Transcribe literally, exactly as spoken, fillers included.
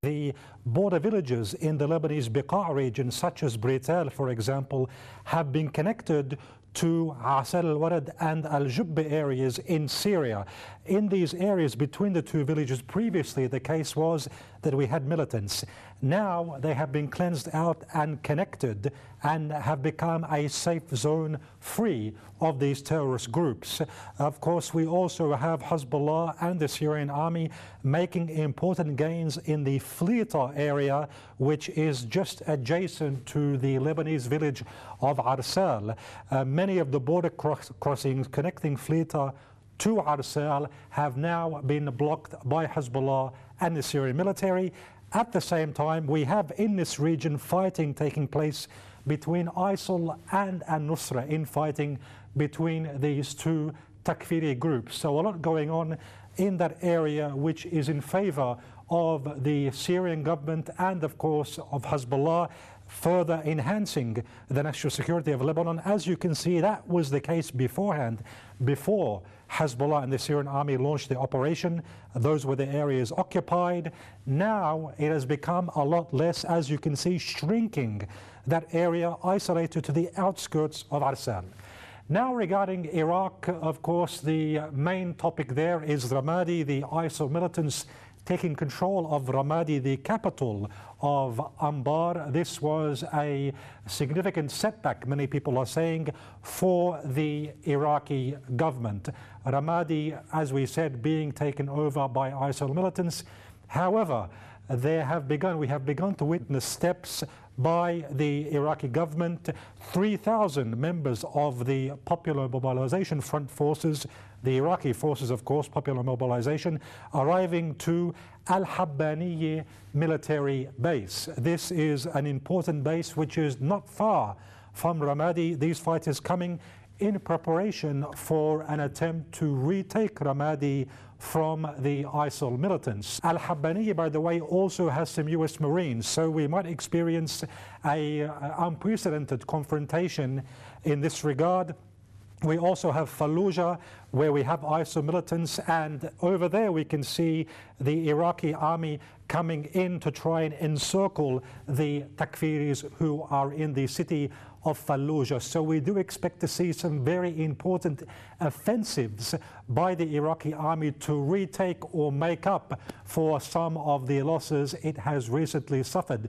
The border villages in the Lebanese Bekaa region, such as Brital, for example, have been connected to Asal al-Warad and Al-Jubba areas in Syria. In these areas between the two villages, previously the case was that we had militants. Now they have been cleansed out and connected and have become a safe zone free of these terrorist groups. Of course, we also have Hezbollah and the Syrian army making important gains in the Flita area, which is just adjacent to the Lebanese village of Arsal. Uh, many of the border cross crossings connecting Flita to Arsal have now been blocked by Hezbollah and the Syrian military. At the same time, we have in this region fighting taking place between ISIL and Al-Nusra, in fighting between these two Takfiri groups. So a lot going on in that area, which is in favor of the Syrian government and, of course, of Hezbollah, further enhancing the national security of Lebanon. As you can see, that was the case beforehand, before Hezbollah and the Syrian army launched the operation. Those were the areas occupied. Now it has become a lot less, as you can see, shrinking that area, isolated to the outskirts of Arsal. Now regarding Iraq, of course, the main topic there is Ramadi, the ISIL militants taking control of Ramadi, the capital of Anbar. This was a significant setback, many people are saying, for the Iraqi government. Ramadi, as we said, being taken over by ISIL militants. However, they have begun, we have begun to witness steps by the Iraqi government. three thousand members of the Popular Mobilization Front forces, the Iraqi forces, of course, Popular Mobilization, arriving to Al-Habbaniye military base. This is an important base which is not far from Ramadi. These fighters coming in preparation for an attempt to retake Ramadi from the ISIL militants. Al-Habbaniye, by the way, also has some U S Marines, so we might experience an unprecedented confrontation in this regard. We also have Fallujah, where we have ISIL militants, and over there we can see the Iraqi army coming in to try and encircle the Takfiris who are in the city of Fallujah. So we do expect to see some very important offensives by the Iraqi army to retake or make up for some of the losses it has recently suffered.